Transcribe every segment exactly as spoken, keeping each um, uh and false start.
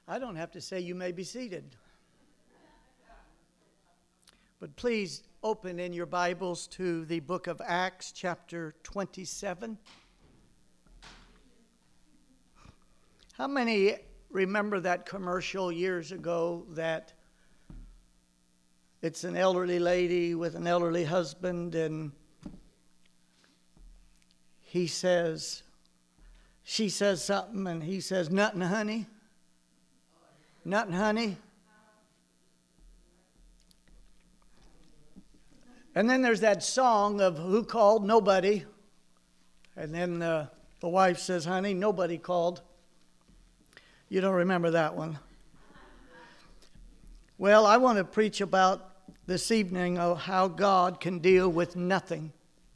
I don't have to say you may be seated. But please open in your Bibles to the book of Acts, chapter twenty-seven. How many remember that commercial years ago that it's an elderly lady with an elderly husband, and he says, she says something, and he says, "Nothing, honey. Nothing, honey." And then there's that song of "Who Called? Nobody." And then uh, the wife says, "Honey, nobody called." You don't remember that one. Well, I want to preach about this evening of how God can deal with nothing.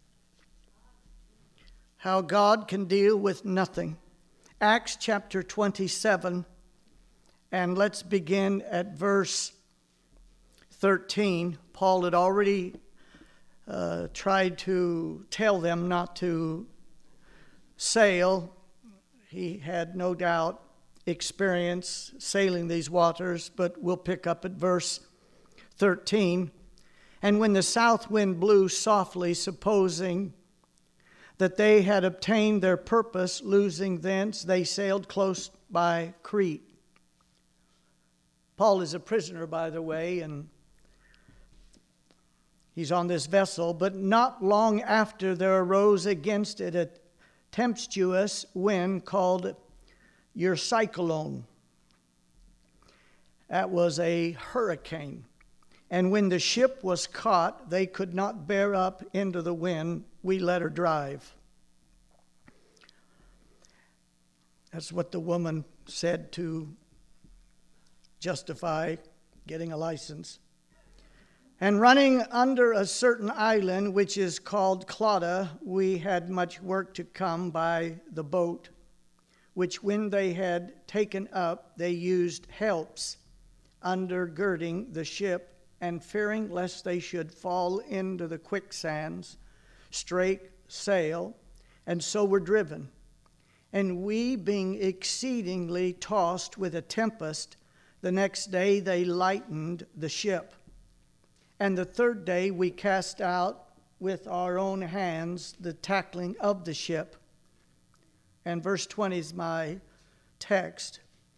How God can deal with nothing. Acts chapter twenty-seven, and let's begin at verse thirteen. Paul had already uh, tried to tell them not to sail. He had no doubt experience sailing these waters, but we'll pick up at verse thirteen. And when the south wind blew softly, supposing that they had obtained their purpose, losing thence, they sailed close by Crete. Paul is a prisoner, by the way, and he's on this vessel. But not long after, there arose against it a tempestuous wind called Eurcyclone. That was a hurricane. And when the ship was caught, they could not bear up into the wind. We let her drive. That's what the woman said to justify getting a license. And running under a certain island, which is called Clauda, we had much work to come by the boat, which when they had taken up, they used helps undergirding the ship, and fearing lest they should fall into the quicksands, straight sail, and so were driven. And we, being exceedingly tossed with a tempest, the next day they lightened the ship. And the third day we cast out with our own hands the tackling of the ship. And verse twenty is my text.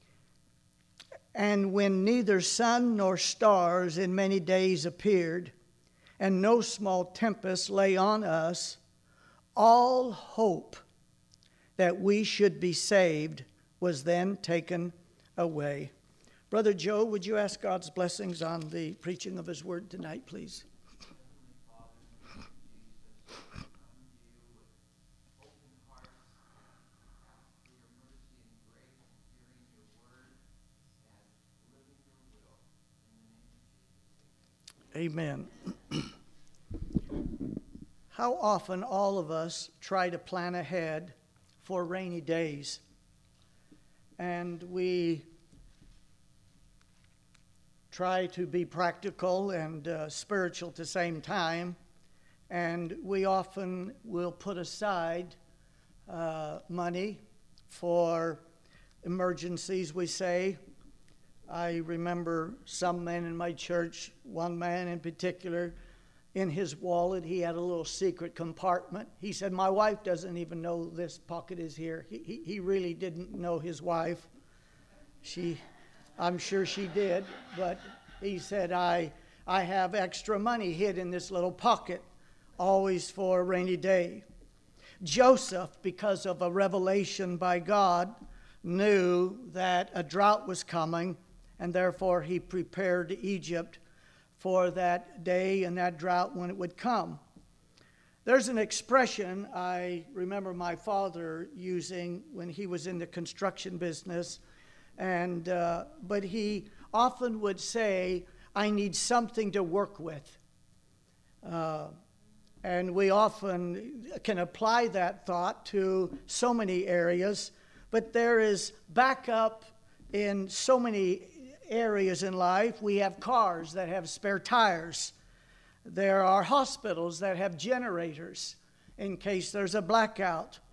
And when neither sun nor stars in many days appeared, and no small tempest lay on us, all hope that we should be saved was then taken away. Brother Joe, would you ask God's blessings on the preaching of his word tonight, please? Amen. How often all of us try to plan ahead for rainy days, and we try to be practical and uh, spiritual at the same time, and we often will put aside uh, money for emergencies, we say. I remember some men in my church, one man in particular, in his wallet, he had a little secret compartment. He said, "My wife doesn't even know this pocket is here." He, he, he really didn't know his wife. She, I'm sure she did, but he said, I, I have extra money hid in this little pocket, always for a rainy day. Joseph, because of a revelation by God, knew that a drought was coming, and therefore he prepared Egypt for that day and that drought when it would come. There's an expression I remember my father using when he was in the construction business, and uh, but he often would say, "I need something to work with." Uh, and we often can apply that thought to so many areas, but there is backup in so many areas in life. We have cars that have spare tires. There are hospitals that have generators in case there's a blackout.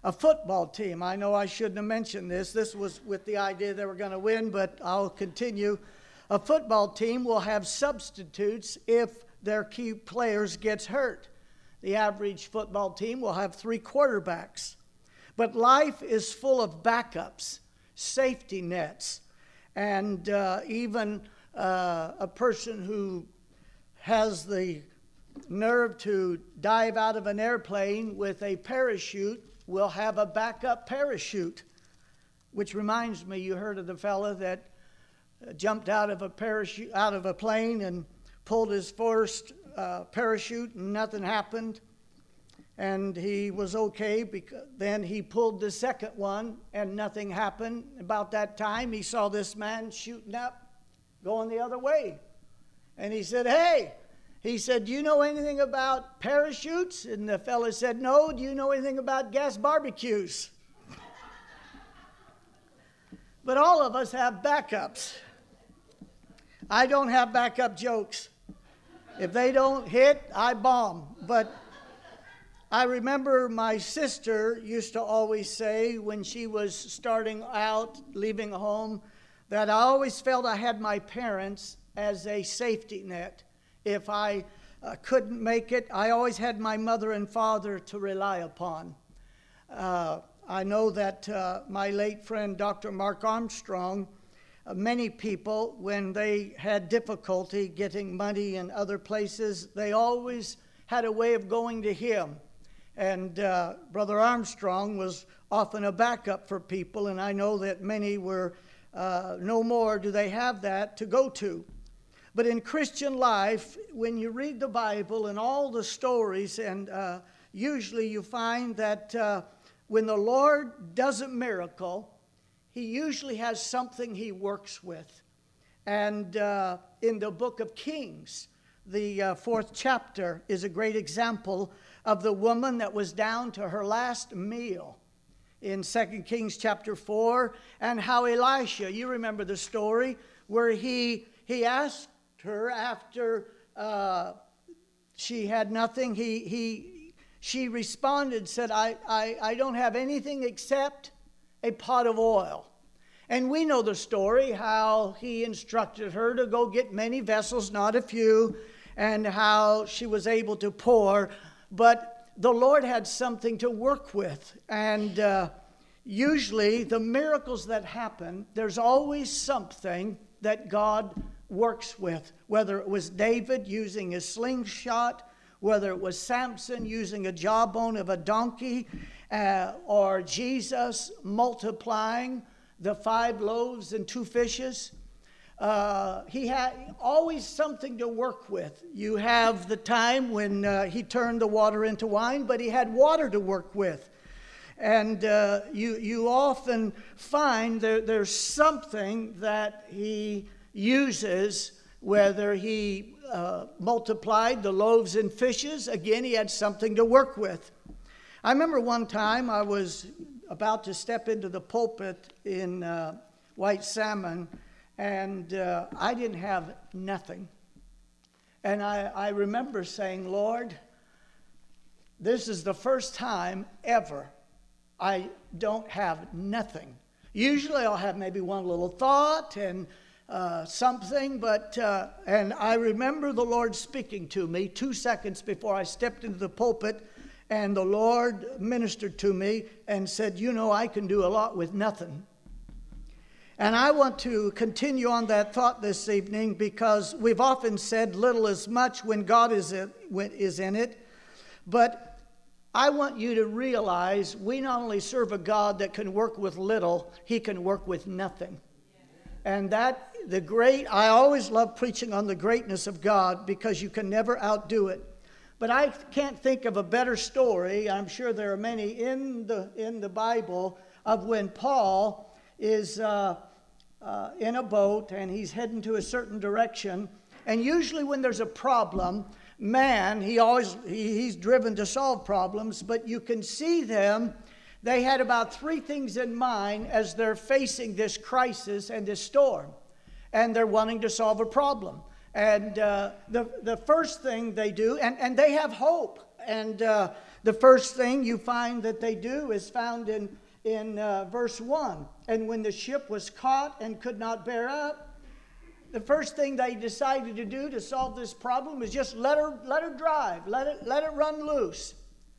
a football team. I know I shouldn't have mentioned this. This was with the idea they were going to win, but I'll continue. A football team will have substitutes if their key players gets hurt. The average football team will have three quarterbacks. But life is full of backups, safety nets, and uh, even uh, a person who has the nerve to dive out of an airplane with a parachute will have a backup parachute. Which reminds me, you heard of the fella that jumped out of a parachute, out of a plane and pulled his first uh, parachute and nothing happened. And he was okay, because then he pulled the second one and nothing happened. About that time, he saw this man shooting up, going the other way. And he said, hey, he said, do you know anything about parachutes? And the fella said, no. Do you know anything about gas barbecues? But all of us have backups. I don't have backup jokes. If they don't hit, I bomb. But I remember my sister used to always say when she was starting out, leaving home, that I always felt I had my parents as a safety net. If I uh, couldn't make it, I always had my mother and father to rely upon. Uh, I know that uh, my late friend, Doctor Mark Armstrong, uh, many people, when they had difficulty getting money in other places, they always had a way of going to him. And uh, Brother Armstrong was often a backup for people, and I know that many were, uh, no more do they have that to go to. But in Christian life, when you read the Bible and all the stories, and uh, usually you find that uh, when the Lord does a miracle, he usually has something he works with. And uh, in the book of Kings, the uh, fourth chapter is a great example of the woman that was down to her last meal in Second Kings chapter four, and how Elisha, you remember the story, where he, he asked her after uh, she had nothing, he, he, she responded, said, I, I, I don't have anything except a pot of oil. And we know the story, how he instructed her to go get many vessels, not a few, and how she was able to pour. But the Lord had something to work with. And uh, usually the miracles that happen, there's always something that God works with. Whether it was David using a slingshot, whether it was Samson using a jawbone of a donkey, uh, or Jesus multiplying the five loaves and two fishes. Uh, he had always something to work with. You have the time when uh, he turned the water into wine, but he had water to work with. And uh, you, you often find there, there's something that he uses, whether he uh, multiplied the loaves and fishes. Again, he had something to work with. I remember one time I was about to step into the pulpit in uh, White Salmon, and uh, I didn't have nothing. And I, I remember saying, Lord, this is the first time ever I don't have nothing. Usually I'll have maybe one little thought and uh, something, but, uh, and I remember the Lord speaking to me two seconds before I stepped into the pulpit, and the Lord ministered to me and said, you know, I can do a lot with nothing. And I want to continue on that thought this evening, because we've often said little is much when God is in it. But I want you to realize we not only serve a God that can work with little, he can work with nothing. And that, the great, I always love preaching on the greatness of God, because you can never outdo it. But I can't think of a better story, I'm sure there are many in the in the Bible, of when Paul is uh, uh, in a boat and he's heading to a certain direction. And usually when there's a problem, man, he always he, he's driven to solve problems, but you can see them. They had about three things in mind as they're facing this crisis and this storm, and they're wanting to solve a problem. And uh, the, the first thing they do, and, and they have hope. And uh, The first thing you find that they do is found in, in uh, verse one. And when the ship was caught and could not bear up, the first thing they decided to do to solve this problem is just let her, let her drive, let it, let it run loose.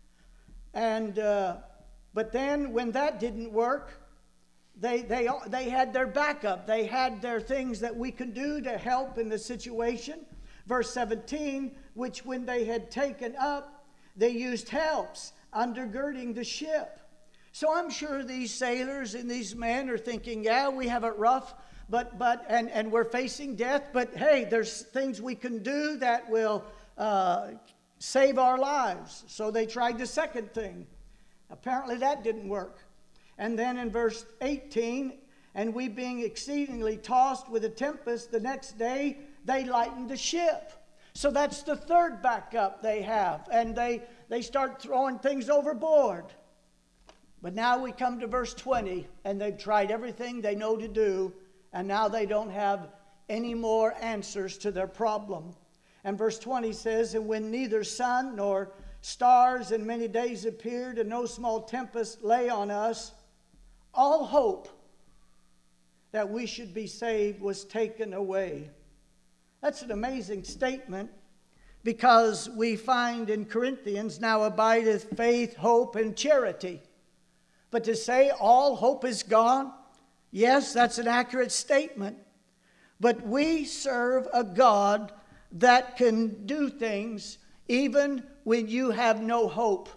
And uh, but then when that didn't work, they, they, they had their backup. They had their things that we can do to help in the situation. Verse seventeen, which when they had taken up, they used helps undergirding the ship. So I'm sure these sailors and these men are thinking, yeah, we have it rough, but but and, and we're facing death, but hey, there's things we can do that will uh, save our lives. So they tried the second thing. Apparently that didn't work. And then in verse eighteen, and we being exceedingly tossed with a tempest, the next day they lightened the ship. So that's the third backup they have. And they, they start throwing things overboard. But now we come to verse twenty, and they've tried everything they know to do, and now they don't have any more answers to their problem. And verse twenty says, and when neither sun nor stars in many days appeared, and no small tempest lay on us, all hope that we should be saved was taken away. That's an amazing statement, because we find in Corinthians, now abideth faith, hope, and charity. But to say all hope is gone, yes, that's an accurate statement. But we serve a God that can do things even when you have no hope.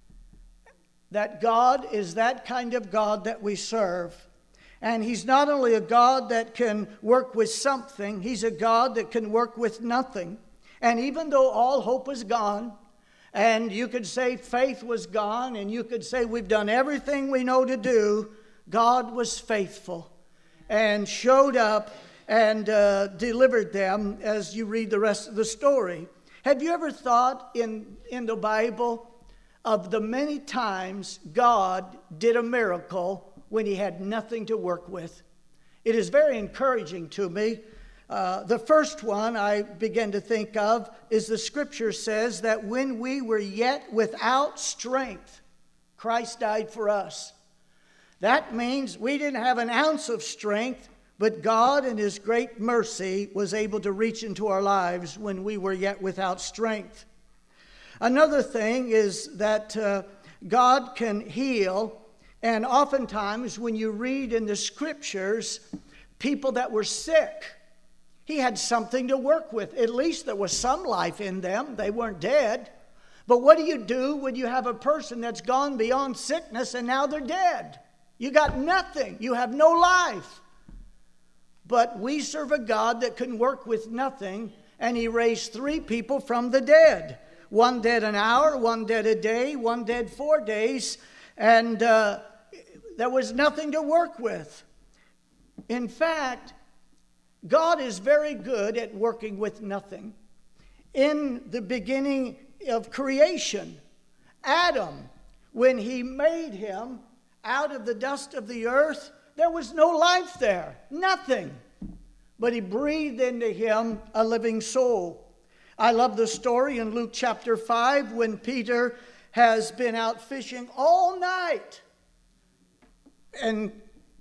That God is that kind of God that we serve. And he's not only a God that can work with something, he's a God that can work with nothing. And even though all hope is gone, and you could say faith was gone, and you could say we've done everything we know to do, God was faithful and showed up and uh, delivered them as you read the rest of the story. Have you ever thought in, in the Bible of the many times God did a miracle when he had nothing to work with? It is very encouraging to me. Uh, the first one I begin to think of is the scripture says that when we were yet without strength, Christ died for us. That means we didn't have an ounce of strength, but God in his great mercy was able to reach into our lives when we were yet without strength. Another thing is that uh, God can heal, and oftentimes when you read in the scriptures, people that were sick, he had something to work with. At least there was some life in them. They weren't dead. But what do you do when you have a person that's gone beyond sickness and now they're dead? You got nothing. You have no life. But we serve a God that can work with nothing, and he raised three people from the dead. One dead an hour, one dead a day, one dead four days, and uh, there was nothing to work with. In fact, God is very good at working with nothing. In the beginning of creation, Adam, when he made him out of the dust of the earth, there was no life there, nothing. But he breathed into him a living soul. I love the story in Luke chapter five when Peter has been out fishing all night. And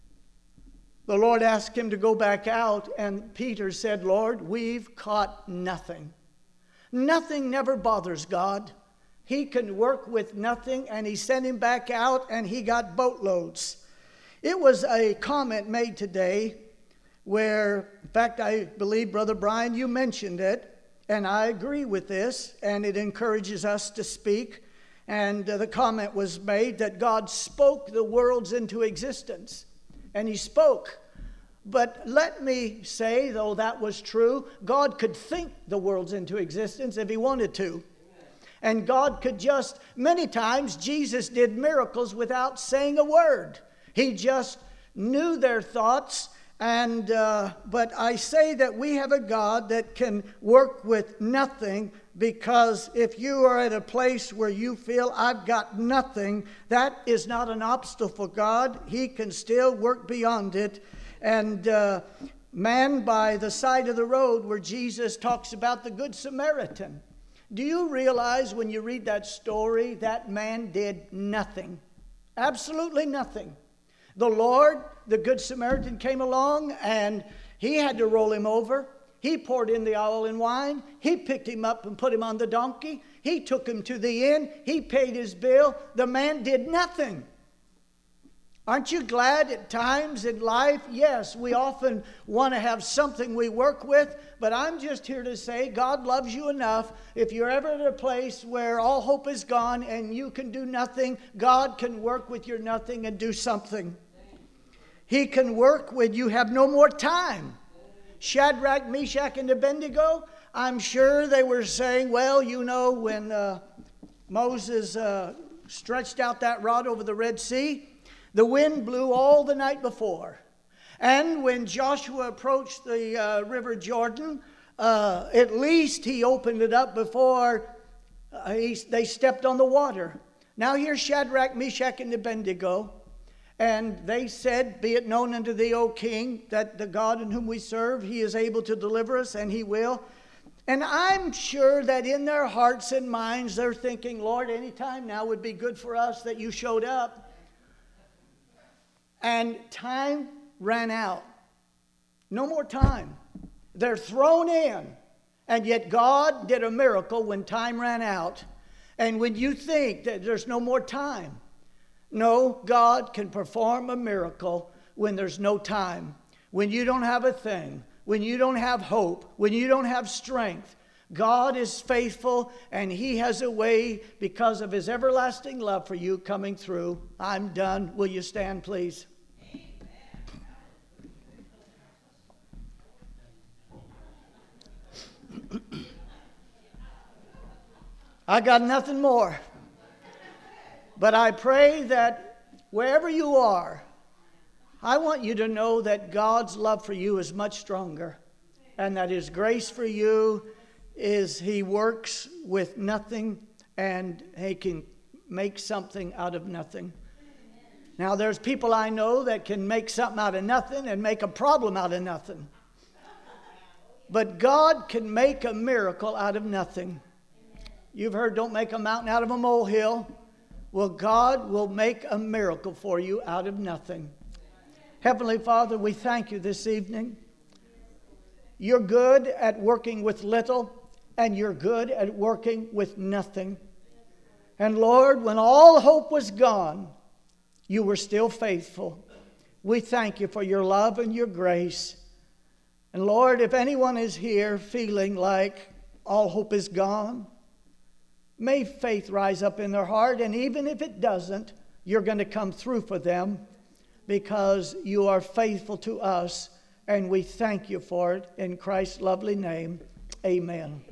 the Lord asked him to go back out, and Peter said, Lord, we've caught nothing. Nothing never bothers God. He can work with nothing, and he sent him back out, and he got boatloads. It was a comment made today where, in fact, I believe, Brother Brian, you mentioned it, and I agree with this, and it encourages us to speak. And uh, the comment was made that God spoke the worlds into existence, and he spoke. But let me say, though that was true, God could think the worlds into existence if he wanted to. And God could just, many times, Jesus did miracles without saying a word. He just knew their thoughts. And uh, but I say that we have a God that can work with nothing, because if you are at a place where you feel I've got nothing, that is not an obstacle for God. He can still work beyond it. And uh, man by the side of the road where Jesus talks about the Good Samaritan. Do you realize when you read that story, that man did nothing? Absolutely nothing. The Lord, the Good Samaritan, came along and he had to roll him over. He poured in the oil and wine. He picked him up and put him on the donkey. He took him to the inn. He paid his bill. The man did nothing. Aren't you glad at times in life? Yes, we often want to have something we work with, but I'm just here to say God loves you enough. If you're ever at a place where all hope is gone and you can do nothing, God can work with your nothing and do something. He can work when you have no more time. Shadrach, Meshach, and Abednego, I'm sure they were saying, well, you know, when uh, Moses uh, stretched out that rod over the Red Sea, the wind blew all the night before. And when Joshua approached the uh, River Jordan, uh, at least he opened it up before uh, he, they stepped on the water. Now here's Shadrach, Meshach, and Abednego. And they said, be it known unto thee, O king, that the God in whom we serve, he is able to deliver us, and he will. And I'm sure that in their hearts and minds, they're thinking, Lord, any time now would be good for us that you showed up. And time ran out. No more time. They're thrown in. And yet God did a miracle when time ran out. And when you think that there's no more time, no, God can perform a miracle when there's no time. When you don't have a thing. When you don't have hope. When you don't have strength. God is faithful, and he has a way because of his everlasting love for you coming through. I'm done. Will you stand, please? I got nothing more. But I pray that wherever you are, I want you to know that God's love for you is much stronger, and that his grace for you is he works with nothing, and he can make something out of nothing. Now, there's people I know that can make something out of nothing and make a problem out of nothing. But God can make a miracle out of nothing. You've heard, don't make a mountain out of a molehill. Well, God will make a miracle for you out of nothing. Heavenly Father, we thank you this evening. You're good at working with little, and you're good at working with nothing. And Lord, when all hope was gone, you were still faithful. We thank you for your love and your grace. And Lord, if anyone is here feeling like all hope is gone, may faith rise up in their heart, and even if it doesn't, you're going to come through for them because you are faithful to us, and we thank you for it in Christ's lovely name. Amen.